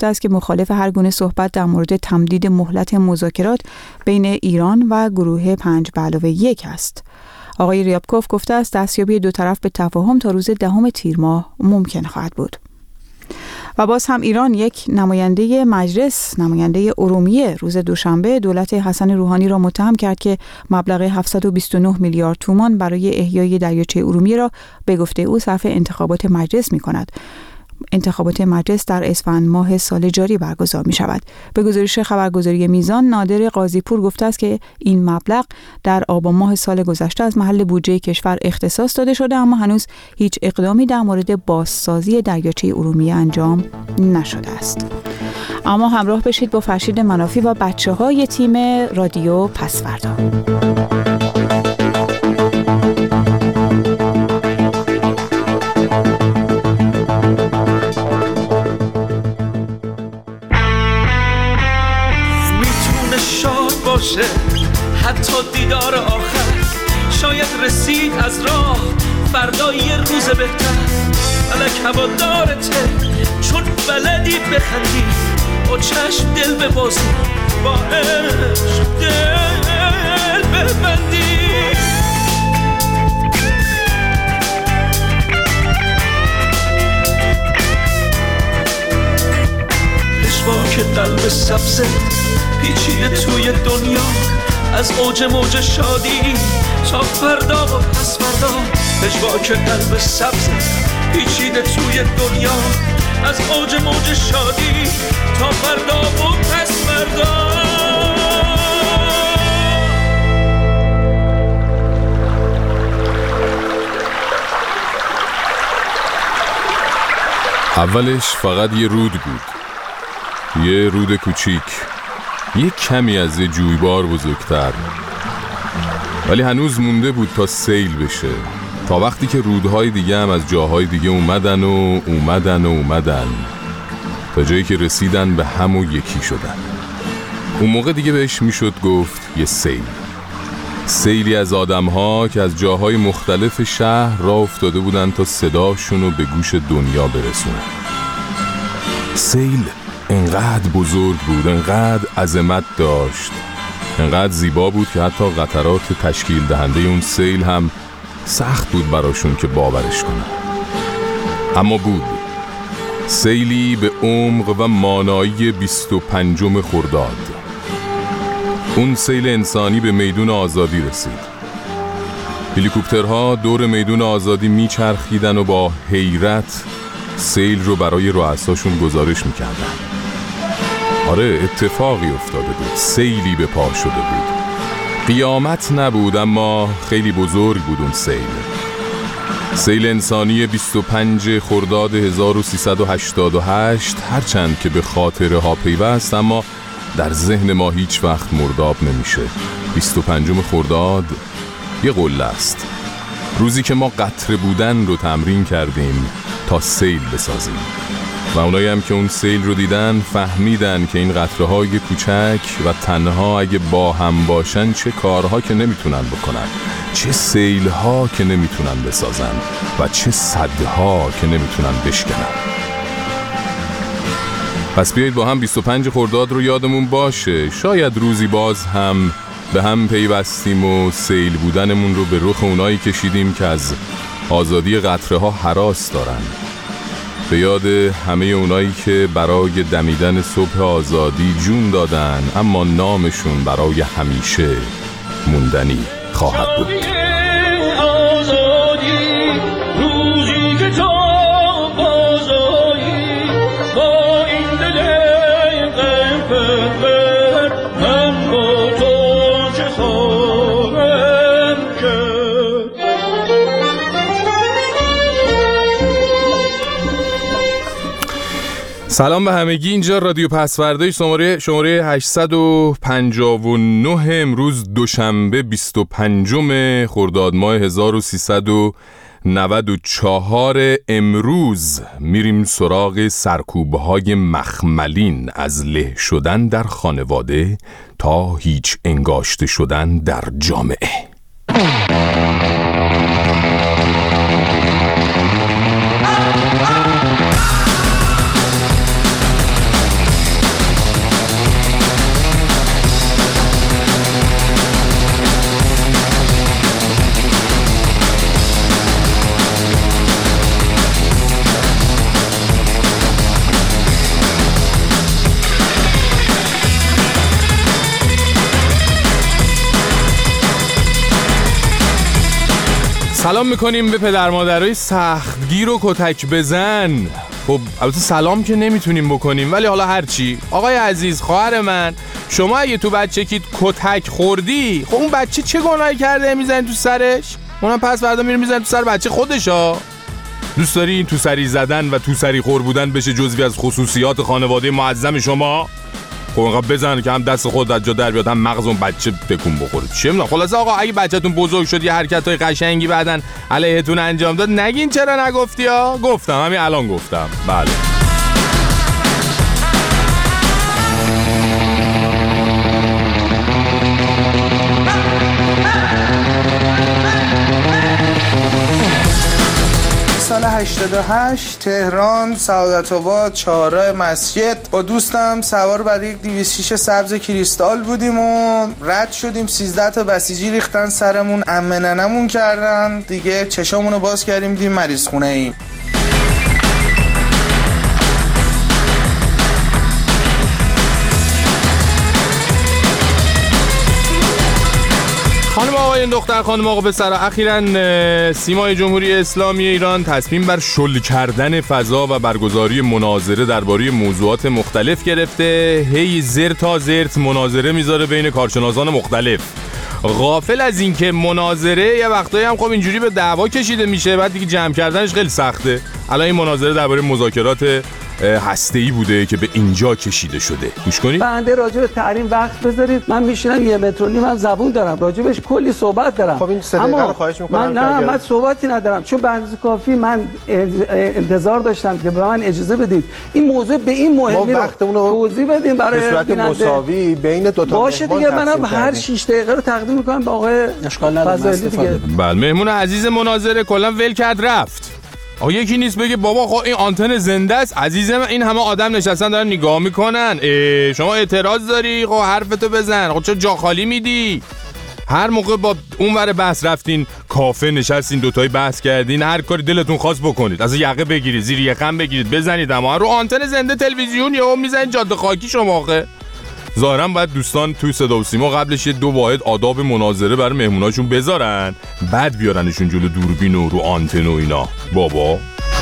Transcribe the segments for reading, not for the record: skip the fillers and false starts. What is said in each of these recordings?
گفته است که مخالف هر گونه صحبت در مورد تمدید مهلت مذاکرات بین ایران و گروه 5+1 است. آقای ریابکوف گفته است دستیابی دو طرف به تفاهم تا روز 10 تیر ماه ممکن خواهد بود. و باز هم ایران یک نماینده ارومیه روز دوشنبه دولت حسن روحانی را متهم کرد که مبلغ 729 میلیارد تومان برای احیای دریاچه ارومیه را به گفته او صرف انتخابات مجلس می کند. انتخابات مجلس در اسفند ماه سال جاری برگزار می شود. به گزارش خبرگزاری میزان، نادر قاضی‌پور گفته است که این مبلغ در آبان ماه سال گذشته از محل بودجه کشور اختصاص داده شده، اما هنوز هیچ اقدامی در مورد بازسازی دریاچه ارومیه انجام نشده است. اما همراه بشید با فرشید منافی و بچه‌های تیم رادیو پس‌فردا. حتی دیدار آخر شاید رسید از راه فردا یه روز بهتر. فلک هوادارته چون بلدی بخندی، با چشم دل ببازی، با عشق دل ببندی. پشواک قلب سبزه پیچیده توی دنیا، از اوج موج شادی تا فردا و پس فردا. پشواک قلب سبز پیچیده توی دنیا، از اوج موج شادی تا فردا و پس فردا. اولش فقط یه رود بود، یه رود کوچیک، یه کمی از یه جویبار بزرگتر، ولی هنوز مونده بود تا سیل بشه، تا وقتی که رودهای دیگه هم از جاهای دیگه اومدن تا جایی که رسیدن به هم و یکی شدن. اون موقع دیگه بهش میشد گفت یه سیل. سیلی از آدم‌ها که از جاهای مختلف شهر راه افتاده بودن تا صداشونو به گوش دنیا برسونن. سیل انقدر بزرگ بود، انقدر عظمت داشت، انقدر زیبا بود که حتی قطرات تشکیل دهنده اون سیل هم سخت بود براشون که باورش کنن. اما بود. سیلی به عمق و مانایی 25 خرداد. اون سیل انسانی به میدون آزادی رسید. هلیکوپترها دور میدون آزادی میچرخیدن و با حیرت سیل رو برای رؤساشون گزارش میکردن. آره، اتفاقی افتاده بود، سیلی به پا شده بود. قیامت نبود، اما خیلی بزرگ بود اون سیل. سیل انسانی 25 خرداد 1388، هرچند که به خاطره ها پیوست، اما در ذهن ما هیچ وقت مرداب نمیشه. 25 خرداد یه قله است، روزی که ما قطره بودن رو تمرین کردیم تا سیل بسازیم. و اونایی هم که اون سیل رو دیدن فهمیدن که این قطره های کوچک و تنها اگه با هم باشن چه کارها که نمیتونن بکنن، چه سیل ها که نمیتونن بسازن و چه صدها که نمیتونن بشکنن. پس بیایید با هم 25 خرداد رو یادمون باشه. شاید روزی باز هم به هم پیوستیم و سیل بودنمون رو به رخ اونایی کشیدیم که از آزادی قطره ها هراس دارن. به یاد همه اونایی که برای دمیدن صبح آزادی جون دادن، اما نامشون برای همیشه موندنی خواهد بود. سلام به همگی، اینجا رادیو پس‌فردا شماره 859، امروز دوشنبه 25 خرداد ماه 1394. امروز میریم سراغ سرکوب‌های مخملین، از له شدن در خانواده تا هیچ انگاشته شدن در جامعه. سلام میکنیم به پدر مادرای سختگیر و کتک بزن. خب البته سلام که نمیتونیم بکنیم، ولی حالا هرچی. آقای عزیز، خواهر من، شما اگه تو بچگیت کتک خوردی، خب اون بچه چه گناهی کرده میزنی تو سرش؟ اونم پس فردا میره میزنی تو سر بچه خودشا. دوست داری این تو سری زدن و تو سری خور بودن بشه جزوی از خصوصیات خانواده معظم شما؟ خب اینقدر بزن که هم دست خود از جا در بیاد، هم مغز اون بچه تکون بخوره. چه میدونم. خلاصه آقا اگه بچه‌تون بزرگ شد یه حرکتای قشنگی بعدن علیهتون انجام داد، نگین چرا نگفتی ها؟ گفتم، همین الان گفتم. بله. سال 88 تهران سعادت آباد چهارراه مسجد با دوستم سوار بر یک 206 سبز کریستال بودیم و رد شدیم. 13 تا بسیجی ریختن سرمون، عمه ننمون کردن دیگه. چشامونو باز کردیم دیدیم مریض خونه ایم. خانم آقایان، دختر خانم آقا پسر، اخیراً سیمای جمهوری اسلامی ایران تصمیم بر شل کردن فضا و برگزاری مناظره درباره موضوعات مختلف گرفته. هی زر تا زرت مناظره میذاره بین کارشناسان مختلف، غافل از این که مناظره یه وقتایی هم خب اینجوری به دعوا کشیده میشه، بعد دیگه جمع کردنش خیلی سخته. الان این مناظره درباره مذاکرات هسته‌ای بوده که به اینجا کشیده شده. گوش کنید. بنده راجع به تحریم وقت بذارید. من میشینم 1.5 متر من زبون دارم، راجع بهش کلی صحبت دارم. خب این صدقه رو خواهش می‌کنم. من صحبتی ندارم، چون به اندازه کافی من انتظار داشتم که به من اجازه بدید این موضوع به این مهمی رو توضیح بدیم برای به صورت مساوی بین دو تا باشه دیگه. منم هر 6 دقیقه رو تقدیم می‌کنم به آقای فضائلی دیگه. بله، مهمون عزیز مناظره کلا ول کرد رفت. آقا یکی نیست بگه بابا خب این آنتن زنده است عزیزم، این همه آدم نشستن دارن نگاه میکنن، شما اعتراض داری؟ خب حرفتو بزن. خب چرا جا خالی میدی؟ هر موقع با اون ور بحث رفتین کافه نشستین دوتایی بحث کردین، هر کاری دلتون خواست بکنید، از یقه بگیرید، زیر یقم بگیرید، بزنید، اما رو آنتن زنده تلویزیون یهو میزنید جاده خاکی. شما آخه ظاهرا باید دوستان توی صدا و سیما قبلش یه 2 واحد آداب مناظره برای مهموناشون بذارن، بعد بیارنشون جلو دوربین و رو آنتن و اینا. بابا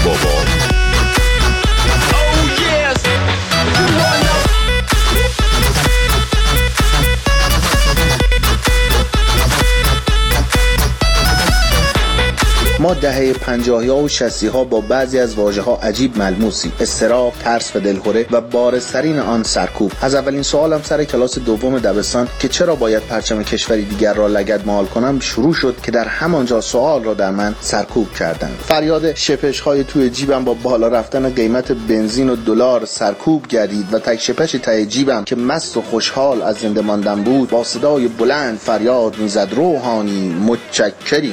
ما دهه 50 و 60 با بعضی از واژه ها عجیب ملموسی، اضطراب، ترس و دلخوره و بارزترین آن سرکوب. از اولین سوالم سر کلاس دوم دبستان که چرا باید پرچم کشوری دیگر را لگدمال کنم شروع شد که در همانجا سوال را در من سرکوب کردند. فریاد شپش های توی جیبم با بالا رفتن قیمت بنزین و دلار سرکوب گردید و تک شپش ته جیبم که مست و خوشحال از زنده ماندن بود با صدای بلند فریاد میزد روحانی متشکریم.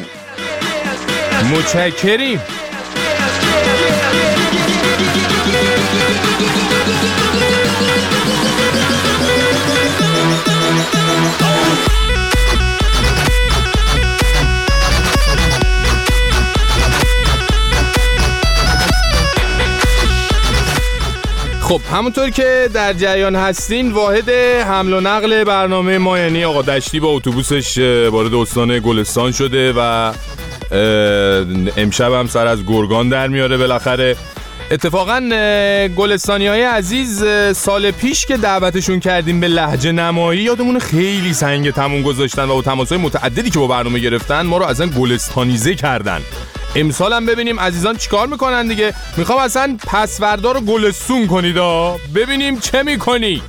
خب همونطور که در جریان هستین، واحد حمل و نقل برنامه ما یعنی آقا دشتی با اتوبوسش وارد استان گلستان شده و امشب هم سر از گرگان در میاره بالاخره. اتفاقا گلستانی‌های عزیز سال پیش که دعوتشون کردیم به لهجه نمایی، یادمون خیلی سنگ تموم گذاشتن و با تماس‌های متعددی که با برنامه گرفتن ما رو اصلا گلستانیزه کردن. امسال هم ببینیم عزیزان چیکار میکنن دیگه. میخوام اصلا پسوردا رو گلستون کنید ببینیم چه میکنی.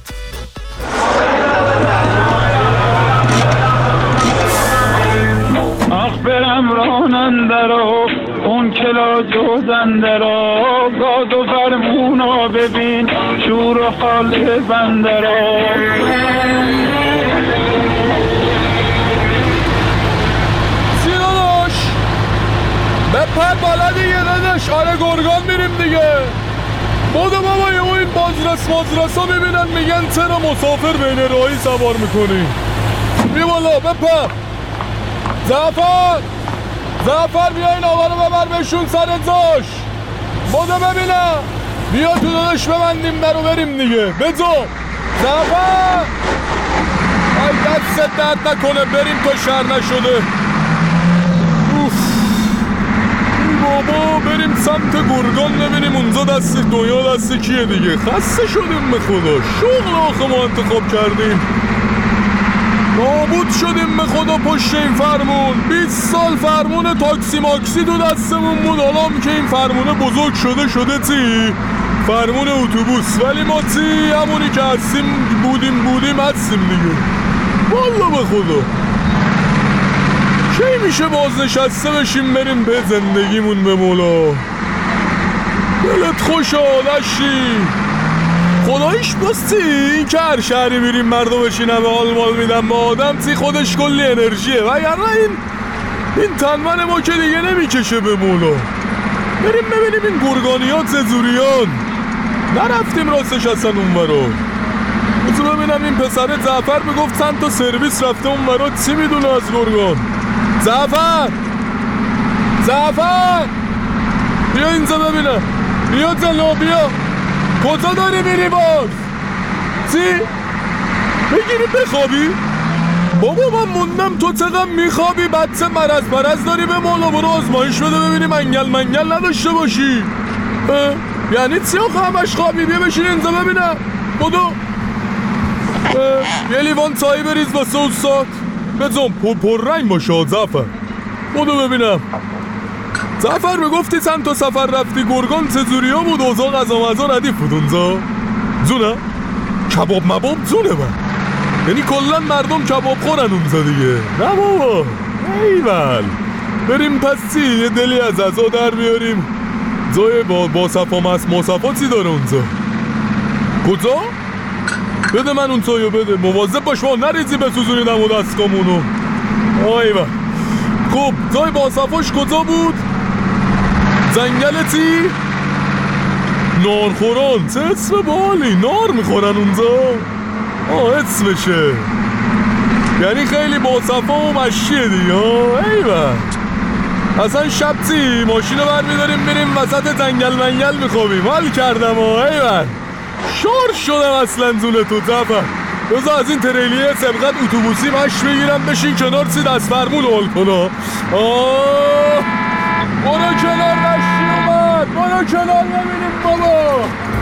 برم راننده اون کلا جوزنده را گاز و فرمونا ببین شور و حال بنده را. سیداداش بپر بالا دیگه داداش، آره گرگان میریم دیگه. بوده بابا یه این بازرس ها میبینن میگن چرا مسافر بین راهی سوار میکنی. بی بالا بپر. زعفر بیا این آقا رو ببر بشون سر زاش. بوده ببینم بیا تو داداش ببندیم در رو بریم دیگه. بزو زعفر ای دست درد نکنه بریم تا شهر نشده. اوف بابا بریم سمت گرگان ببینیم اونجا دست دنیا دست کیه دیگه. خسته شدیم به خدا، شغل آخه ما انتخاب کردیم، نابود شدیم به خدا پشت این فرمون. 20 سال فرمون تاکسی ماکسی تو دستمون بود، حالا هم که این فرمونه بزرگ شده تی فرمون اتوبوس، ولی ما تی همونی که هستیم بودیم هستیم دیگه. والله به خدا کی میشه بازنشسته بشیم بریم به زندگیمون به مولا. دلت خوش آدشی خدایش باستی این که هر شهری میریم مردم بشین همه حال مال میدن با آدم تی خودش کلی انرژیه و یعنی این تنمن ما که دیگه نمیکشه به مولا. بریم ببینیم این گرگانیات ززوریان نرفتیم راستش اصلا اون برا. بسو ببینم این پسر زعفر بگفت چند تا سرویس رفته اون برا، چی میدونه از گرگان؟ زعفر بیا اینجا ببینم، بیا جلو بیا. کجا داری میری باز؟ چی؟ بگیری بخوابی؟ بابا من موندم تو چقدر میخوابی، بچه مرض داری به مولا. برو آزمایش بده ببینیم منگل نداشته باشی. یعنی چی آخه همش خوابی؟ بیا بشین اینجا ببینم. بدو یه لیوان چایی بریز واسه استاد بزن پر رنگ باشه زعفر. بدو ببینم. زعفر بگفتی چند تا سفر رفتی گرگان چجوری ها بود؟ اوضاع غذا مزا ردیف بود اونجا؟ زونه؟ کباب مباب زونه من، یعنی کلن مردم کباب خورن اونجا دیگه. نه بابا ایول. بریم پسی یه دلی از عزا در بیاریم. زای با صفا مصفا چی داره اونجا؟ کجا؟ بده من اون چایو بده، مواظب باش ما نریزی بسوزونی دم و دستگامونو. ایول. خب زای با صفاش کجا بود؟ زنگلتی؟ نارخوران. چه اسم بالی، نار میخورن اونجا؟ اسمشه، یعنی خیلی باصفا و مشیه دیگه. ایوه اصلا شب چی ماشین رو برمیداریم بریم وسط جنگل منگل میخوابیم. حال کردم. ایوه شور شدم اصلا زونه تو زفر. بذار از این تریلیه سبقت اتوبوسی مش بگیرم بشین کنار سی دست فرمون حال کنا. برو کنار مشی اومد، برو کنار ببینیم بابا.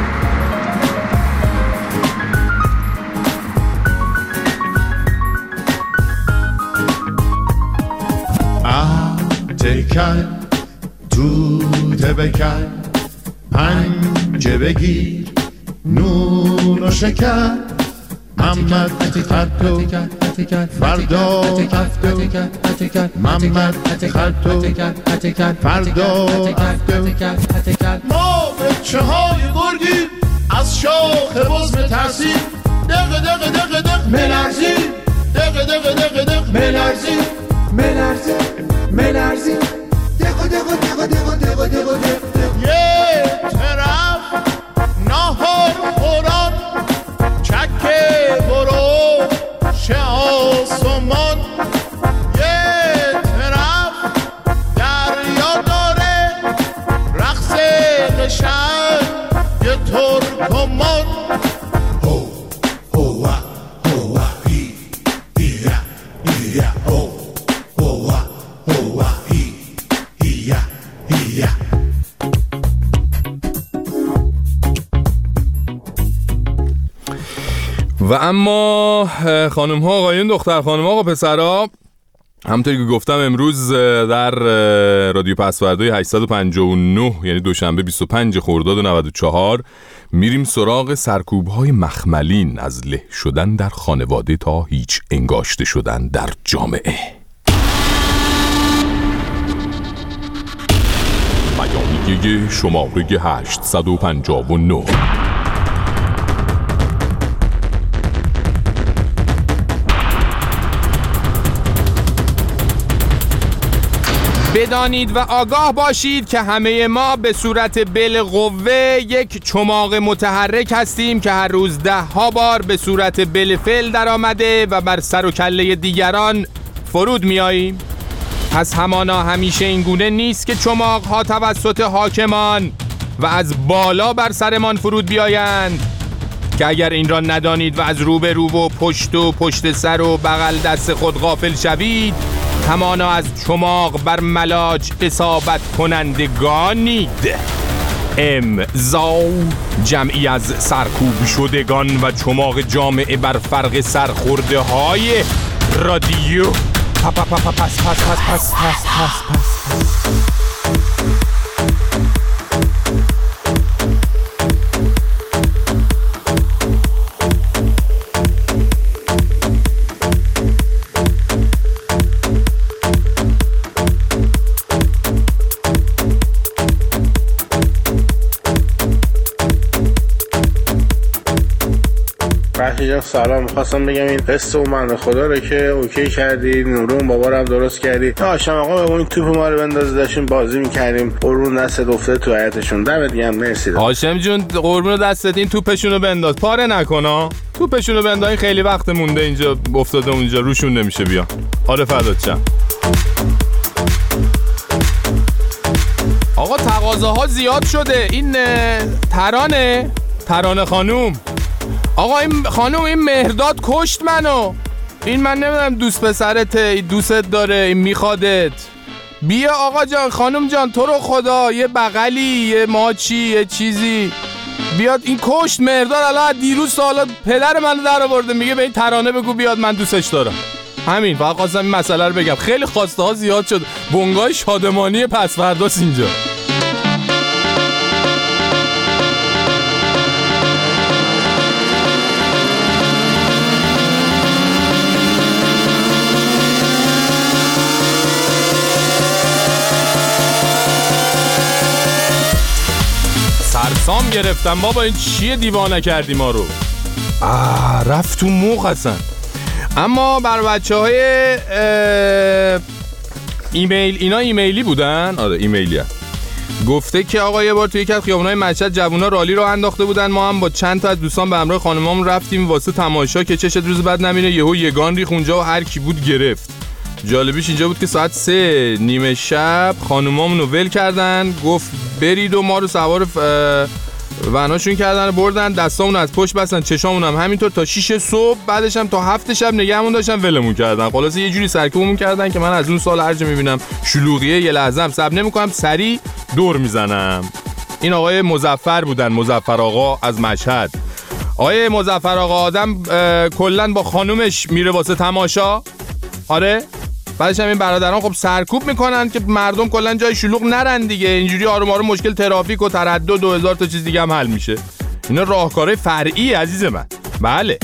تکن توته بکن پنجه بگیر نون و شکر محمد خطو فردا هفتو محمد خطو فردا هفتو ما بچه های گرگی از شاخ بز بترسیم دق دق دق دق ملرزیم دق دق دق دق ملرزیم ملرزیم دق دق دق دق دق دق دق یه طرف نهار خوران چکه برو شه آسمان یه طرف دریا داره رقص قشنگ یه ترکمان و اما خانم ها آقایون دختر خانم ها آقا پسرها، همونطوری که گفتم امروز در رادیو پسوردهای 859 یعنی دوشنبه 25 خرداد 94 میریم سراغ سرکوب های مخملین از له شدن در خانواده تا هیچ انگاشته شدن در جامعه. بیانیه شماره 859. بدانید و آگاه باشید که همه ما به صورت بالقوه یک چماق متحرک هستیم که هر روز 10 بار به صورت بالفعل در آمده و بر سر و کله دیگران فرود می آییم. پس همانا همیشه این گونه نیست که چماق ها توسط حاکمان و از بالا بر سرمان فرود بیایند، که اگر این را ندانید و از رو به رو و پشت سر و بغل دست خود غافل شوید همانا از چماق بر ملاج اصابت کنندگانید. امضا جمعی از سرکوب شدگان و چماق جامعه بر فرق سرخورده های رادیو. پس. بخشی سلام، میخواستم بگم این قصه و من خدا رو که اوکی کردی، نورون بابا رو هم درست کردی. آشم آقا بگو این توپ ما رو بندازی، داشتیم بازی میکردیم قربون دستت افتاده تو حیاتشون. دمت گرم، مرسی. هاشم جون قربون دستت، این توپشون رو بنداز، پاره نکن. توپشون رو بنداز، خیلی وقت مونده اینجا افتاده اونجا، روشون نمیشه بیان. آره فدات شم. آقا تقاضاها زیاد شده. این ترانه خانوم، آقا این خانوم، این مهرداد کشت منو. این من نمیدونم دوست پسرته، دوستت داره، این میخوادت. بیا آقا جان، خانوم جان، تو رو خدا یه بغلی، یه ماچی، یه چیزی بیاد. این کشت مهرداد الان دیروز سالا پدر منو در آورده، میگه به این ترانه بگو بیاد، من دوستش دارم. همین، فقط خواستم این مسئله رو بگم. خیلی خواسته ها زیاد شد. بنگاه شادمانی پسورداست اینجا. سرسام گرفتم بابا، این چیه دیوانه کردی ما رو. رفت تو موخ هستن. اما بر بچه های ایمیل، اینا ایمیلی بودن. آره ایمیلی هم. گفته که آقا یه بار توی یکی از خیابونای مشهد جوونا رالی رو انداخته بودن، ما هم با چند تا از دوستان به همراه خانمامون رفتیم واسه تماشا که چشت روز بعد نمینه یهو یگان ریخ اونجا و هر کی بود گرفت. جالبیش اینجا بود که ساعت 3 نیمه شب خانومامون رو ول کردن، گفت برید و ما رو سوار وناشون کردن و بردن، دستامون از پشت بستن، چشامون هم همینطور تا 6 صبح، بعدش هم تا 7 شب نگهمون داشتن، ولمون کردن. خلاصه یه جوری سرکوبمون کردن که من از اون سال هر جا میبینم شلوغیه یه لحظه هم صبر نمی‌کنم، سریع دور میزنم. این آقای مظفر بودن، مظفر آقا از مشهد. آقای مظفر آقا آدم کلا با خانومش میره واسه تماشا. آره بعدش هم این برادران خب سرکوب میکنن که مردم کلا جای شلوغ نرن دیگه. اینجوری آروم آروم مشکل ترافیک و تردد و 1000 تا چیز دیگه هم حل میشه. اینا راهکارهای فرعی عزیز من. بله.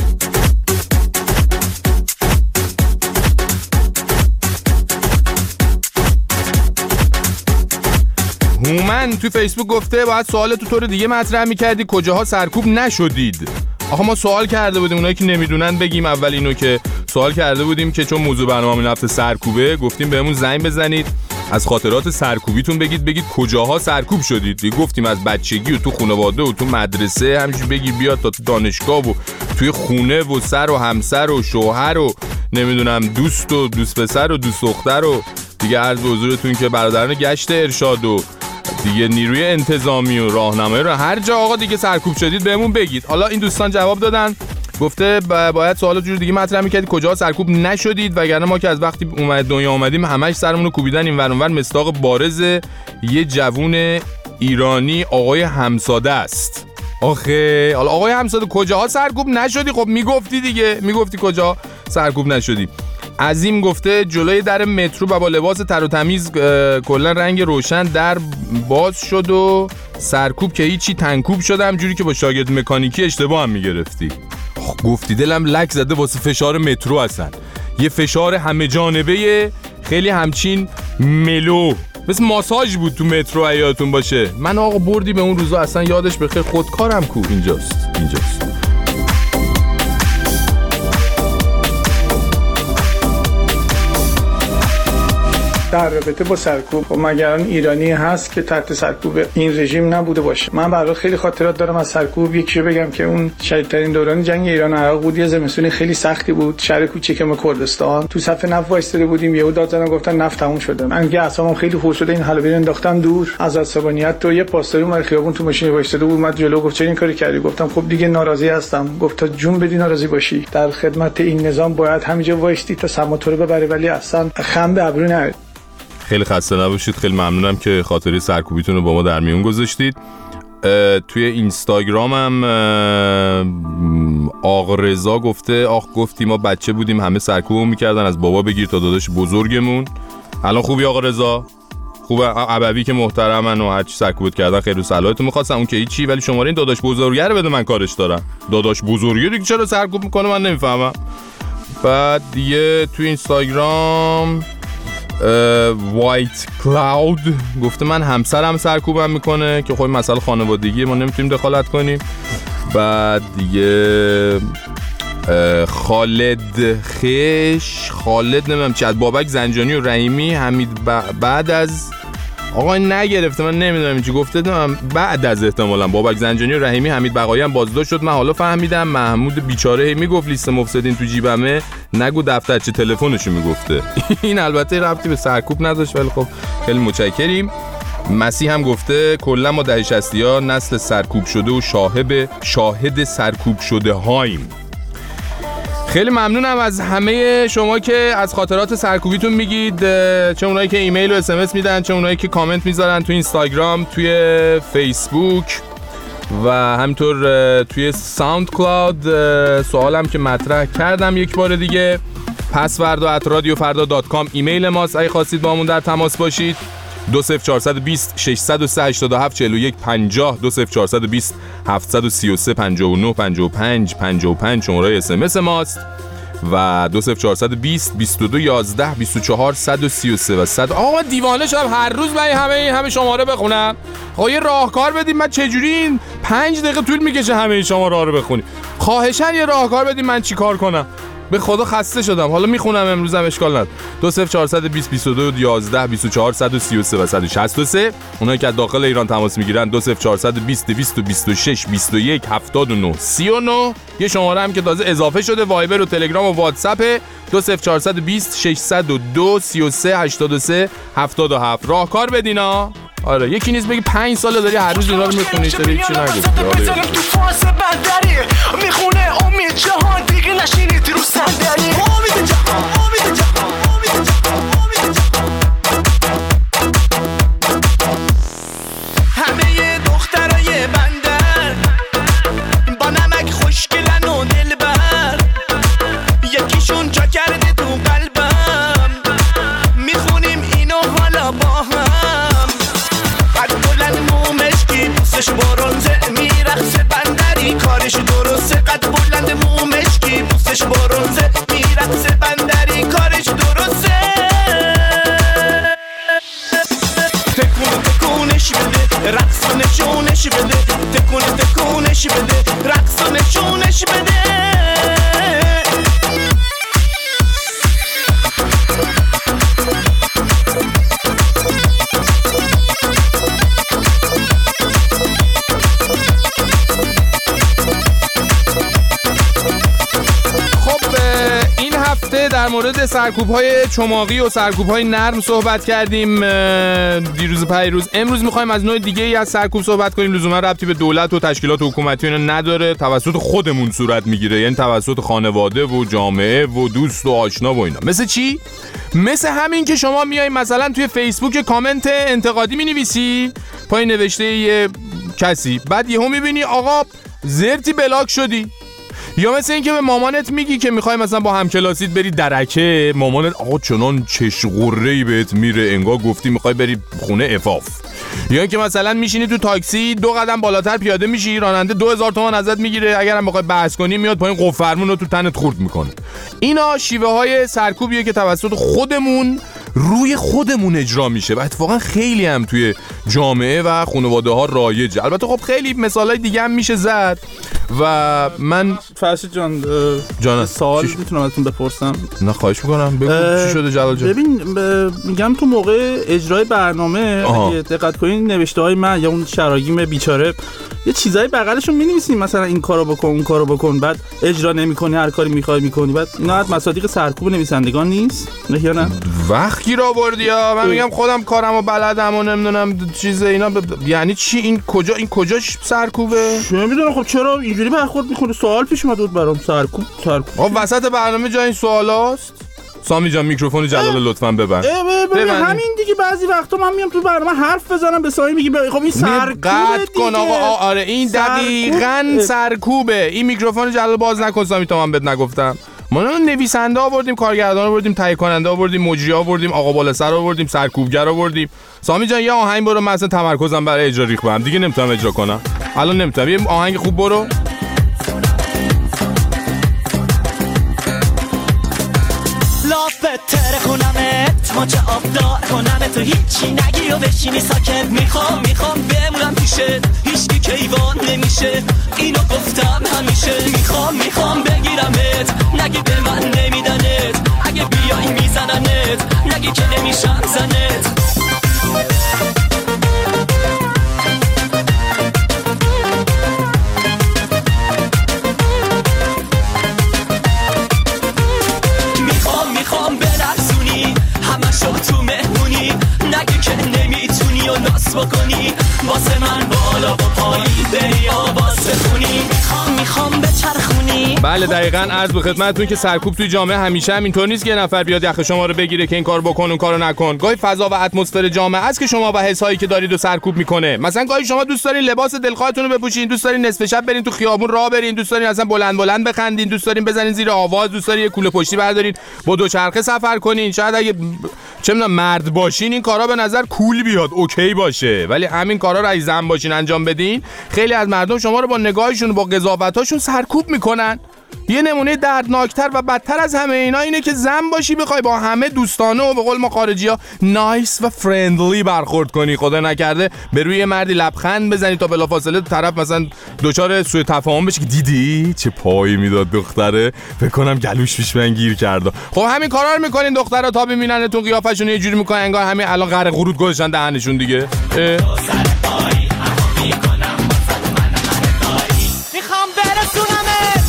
هومن تو فیسبوک گفته باید سوال تو طور دیگه مطرح میکردی، کجاها سرکوب نشدید؟ آخه ما سوال کرده بودیم، اونایی که نمیدونن بگیم اول اینو که سوال کرده بودیم که چون موضوع برنامه هفته سرکوبه، گفتیم بهمون زنگ بزنید از خاطرات سرکوبیتون بگید کجاها سرکوب شدید. گفتیم از بچگی و تو خانواده و تو مدرسه، همینجوری بگید بیاد تا تو دانشگاه و توی خونه و سر و همسر و شوهر و نمیدونم دوست و دوست پسر و دوست دختر و دیگه عرض به حضورتون که برادران گشت ارشاد و دیگه نیروی انتظامی و راهنمایی رو هر جا آقا دیگه سرکوب شدید بهمون بگید. حالا این دوستان جواب دادن، گفته باید سوالات جور دیگه مطرح می‌کردید کجا سرکوب نشدید، وگرنه ما که از وقتی دنیا اومدیم همش سرمون رو کوبیدن این ور اون ور. مصداق بارز یه جوون ایرانی آقای همساده است. آخه حالا آقای همساده کجاها سرکوب نشدی؟ خب میگفتی دیگه، میگفتی کجا سرکوب نشدی. عظیم گفته جلوی در مترو با لباس تر و تمیز کلا رنگ روشن در باز شد و سرکوب که هیچی، تنکوب شدم جوری که با شاگرد مکانیکی اشتباه هم میگرفتی. گفتی دلم لک زده واسه فشار مترو هستن، یه فشار همه جانبه خیلی همچین ملو، مثل ماساژ بود تو مترو حیاتون باشه. من آقا بردی به اون روزا اصلا یادش بخیر، خودکارم کو اینجاست. در رابطه با سرکوب. خب مگر ایرانی هست که تحت سرکوب این رژیم نبوده باشه؟ من برای خیلی خاطرات دارم از سرکوب. یکیشو بگم که اون شدیدترین دوران جنگ ایران و عراق بود، یه زمستون خیلی سختی بود، شهر کوچیکم کردستان، تو صف نفت وایساده بودیم، یهو داد زدن گفتن نفت تموم شده. من دیگه اعصابم خیلی خورد شده، این حلبی انداختم دور از عصبانیت. تو یه پاسدار اومد خیابون تو ماشین وایساده بود، اومد جلو گفت چرا این کاری کردی؟ گفتم خب دیگه ناراضی هستم. گفت تا جون بدی ناراضی باشی، در خدمت این نظام باید همینجا وایستی تا سماطو رو ببری، ولی اصلا خم به ابرو نیاد. خیلی خسته نباشید. خیلی ممنونم که خاطره سرکوبیتون رو با ما در میون گذاشتید. توی اینستاگرامم آقا رضا گفته گفتی ما بچه بودیم همه سرکوبمون میکردن، از بابا بگیر تا داداش بزرگمون. الان خوبی آقا رضا؟ خوبه؟ ابوی که محترمن و هر چی سرکوبت کردن خیر و صلاحتون می‌خواستم، اون که هیچی، ولی شماره این داداش بزرگه رو بده، من کارش دارم. داداش بزرگه دیگه چرا سرکوب میکنه من نمیفهمم. بعد دیگه توی اینستاگرام وایت کلاود گفته من همسرم سرکوبم میکنه، که خب مسئله خانوادگی ما نمیتونیم دخالت کنیم. بعد دیگه خالد نمیدونم چی از بابک زنجانی و رحیمی حمید بعد از آقا نگرفته، من نمیدونم چی گفته، بعد از احتمالاً بابک زنجانی و رحیمی حمید بقایی هم بازداشت شد. من حالا فهمیدم محمود بیچاره میگفت لیست مفسدین تو جیبمه، نگو دفترچه تلفنشو میگفته. این البته ربطی به سرکوب نداشت، ولی خب خیلی متشکریم. مسیح هم گفته کلا ما دهه 60ها نسل سرکوب شده و شاهد سرکوب شده هاییم. خیلی ممنونم از همه شما که از خاطرات سرکوبیتون میگید، چه اونایی که ایمیل و اس ام اس میدن، چه اونایی که کامنت میذارن تو اینستاگرام، توی فیسبوک و همینطور توی ساوند کلاود. سوالم که مطرح کردم یک بار دیگه، pasvardo@radiofarda.com ایمیل ماست، اگه خواستید با همون در تماس باشید. 20420 603 87 41 50 20420 733 59 55 55 شماره اس ام اس ماست و 20420 22 11 24 133 و 100. آقا دیوانه شدم هر روز من همه شماره بخونم. آقا یه راهکار بدید، من چجوری این 5 دقیقه طول میکشه همه شماره رو بخونی؟ خواهشاً یه راهکار بدید، من چیکار کنم؟ به خدا خسته شدم. حالا میخونم امروزم، اشکال نداره. 20420 22 11 24 133 و 163. اونایی که از داخل ایران تماس میگیرن 20420 226 21 79 39. یه شماره هم که تازه اضافه شده، وایبر و تلگرام و واتساپ 20420 602 33 83 77. راهکار بدینا. آره یکی نیست بگی 5 ساله داری هر روز اینا رو میخونی، چرا هیچی نگفتی؟ میخونه امید جهان دیگه نشینید رو صندلی. امید جهان امید جهان امید جهان امید جهان. همه دخترای بندر با نمک خوشگلن و دلبر، یکیشون جا کرده تو قلبم، میخونیم اینو حالا با هم. قد بلند مومشکی بوسش برونزه، میرقصه بندری کارش درسته. قد بلند مومشکی بوسش برونزه، میرقصه بندری کارش درسته. تکونش بده، رقص و نشونش بده، تکونش بده، رقص و نشونش بده. در مورد سرکوب‌های چماقی و سرکوب‌های نرم صحبت کردیم دیروز پیروز. امروز می‌خوایم از نوع دیگه‌ای از سرکوب صحبت کنیم. لزوما ربطی به دولت و تشکیلات حکومتی اینا نداره، توسط خودمون صورت میگیره، یعنی توسط خانواده و جامعه و دوست و آشنا و اینا. مثل چی؟ مثل همین که شما میای مثلا توی فیسبوک کامنت انتقادی می‌نویسی، پای نوشته یه کسی، بعد یهو می‌بینی آقا زرتی بلاک شدی. یا مثل این که به مامانت میگی که میخوای مثلا با همکلاسیت بری درکه، مامانت آقا چنان چشقره‌ای بهت میره انگار گفتی میخوای بری خونه عفاف. یا اینکه مثلا میشینی تو تاکسی 2 قدم بالاتر پیاده میشی، راننده 2000 تومان ازت میگیره، اگرم بخوای بحث کنی میاد پایین قفل فرمون رو تو تنت خورد میکنه. اینا شیوه های سرکوبیه که توسط خودمون روی خودمون اجرا میشه و اتفاقا خیلی هم توی جامعه و خانواده ها رایجه. البته خب خیلی مثالای دیگه هم میشه زد و من فرشید جان سوال میتونم ازتون بپرسم؟ نه خواهش میکنم بگو چی شده جلال جان. ببین میگم تو موقع اجرای برنامه اگه دقت کنین نوشته های من یا اون شراگیم بیچاره یه چیزایی بغلشون می‌نویسین مثلا این کارو بکن اون کارو بکن، بعد اجرا نمی‌کنی، هر کاری می‌خوای می‌کنی، بعد اینا از مصادیق سرکوب نویسندگان نیست یا نه؟ وقت گیر آوردی ها. من میگم خودم کارمو بلدم و نمیدونم چیز اینا یعنی چی؟ این کجاش سرکوبه؟ نمیدونم. خب چرا اینجوری برخورد می‌کنی؟ سوال پیش اومد بود برام. سرکوب خب وسط برنامه جای این سوالاست. سامی جان میکروفون جلال لطفاً ببند. همین دیگه بعضی وقتا من میام تو برنامه حرف بزنم به سامی میگی خب این سرکوبه کن آقا. آره این دقیقاً سرکوبه. این میکروفون جلال باز نکن سامی تا من بهت نگفتم. ما نویسنده آوردیم، کارگردان آوردیم، تهیه کننده آوردیم، مجری آوردیم، آقا بالا سر آوردیم، سرکوبگر آوردیم. سامی جان یه آهنگ برو، من اصلا تمرکزم برای اجرا ریخت بهم دیگه نمیتونم اجرا کنم. الان نمیتونم. یه آهنگ خوب برو. تره کنمت ماچه آبدار کنمت تو هیچی نگی و بشینی ساکت. میخوام بمونم پیشت هیچکی کیوان نمیشه، اینو گفتم همیشه. میخوام بگیرمت نگی به من نمیدنت، اگه بیایی میزننت نگی که نمیشم زنت. میخوام بلرزونی همشو تو مهمونی، نگی که نمیتونی و ناس بکنی، واسه من بالا و پایین بری آواز بخونی. میخوام بچرخونی. بله دقیقاً عرض به خدمتتون که سرکوب توی جامعه همیشه هم اینطور نیست که یه نفر بیاد یخ شما رو بگیره که این کارو بکن اون کارو نکن. گاهی فضا و اتمسفر جامعه است که شما و حسایی که دارید و سرکوب میکنه. مثلا گاهی شما دوست دارین لباس دلخواهتون رو بپوشین، دوست دارین نصف شب برین تو خیابون راه برین، دوست دارین اصلا بلند بخندین، دوست دارین بزنین زیر آواز، دوست دارین یه کوله پشتی بردارین با دوچرخه سفر کنین. شاید اگه چه میدونم مرد باشین این کارا به نظر کول بیاد، اوکی باشه، ولی همین کارا رو اگه زن باشین انجام بدین خیلی از مردم شما رو با نگاهشون و با قضاوتاشون سرکوب میکنن. یه نمونه دردناکتر و بدتر از همه اینا اینه که زن باشی بخوای با همه دوستانه و به قول ما خارجی‌ها نایس و فرندلی برخورد کنی، خدا نکرده به روی مردی لبخند بزنی تا بلافاصله طرف مثلا دوچار سوء تفاهم بشه که دیدی چه پایی میداد دختره، فکر کنم گلوش پیش من گیر کرده. خب همین کارا رو میکنین دخترها تا ببیننتون قیافشون یه جوری میکنن انگار همین الان قره قرود گذاشتن دهنشون دیگه. میخوام برسونمت.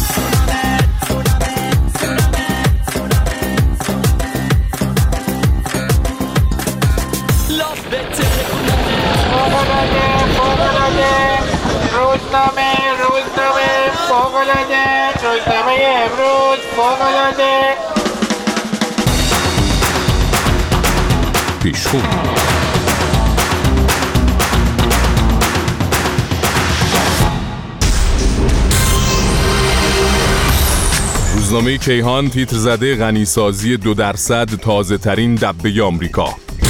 روزنامه امروز فوق‌العاده. پیشخون روزنامه کیهان تیتر زده غنیسازی 2% تازه ترین دبه آمریکا.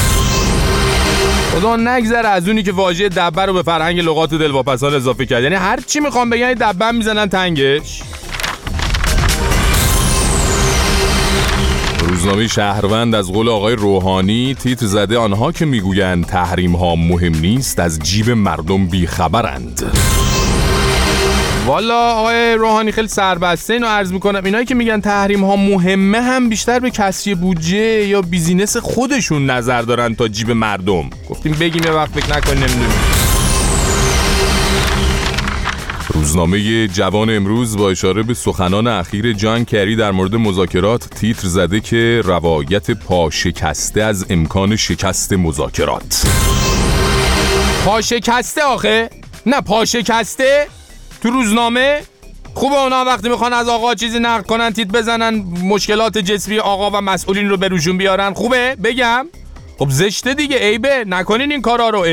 خدا نگذره از اونی که واژه دبه رو به فرهنگ لغات دلواپسان اضافه کرد. یعنی هر چی میخوام بگن دبه میزنن تنگش. روزنامه شهروند از قول آقای روحانی تیتر زده آنها که میگویند تحریم ها مهم نیست از جیب مردم بیخبرند. والا آقای روحانی خیلی سربسته اینو عرض میکنم. اینایی که میگن تحریم ها مهمه هم بیشتر به کسری بودجه یا بیزینس خودشون نظر دارن تا جیب مردم. گفتیم بگیم یه وقت فکر نکنیم نمیدونیم. روزنامه جوان امروز با اشاره به سخنان اخیر جان کری در مورد مذاکرات تیتر زده که روایت پا شکسته از امکان شکست مذاکرات. پا شکسته آخه؟ نه پا شکسته؟ تو روزنامه؟ خوبه اونا وقتی میخوان از آقا چیزی نقل کنن تیتر بزنن مشکلات جسمی آقا و مسئولین رو به روشون بیارن. خوبه؟ بگم؟ خب زشته دیگه، عیبه، نکنین این کارا رو.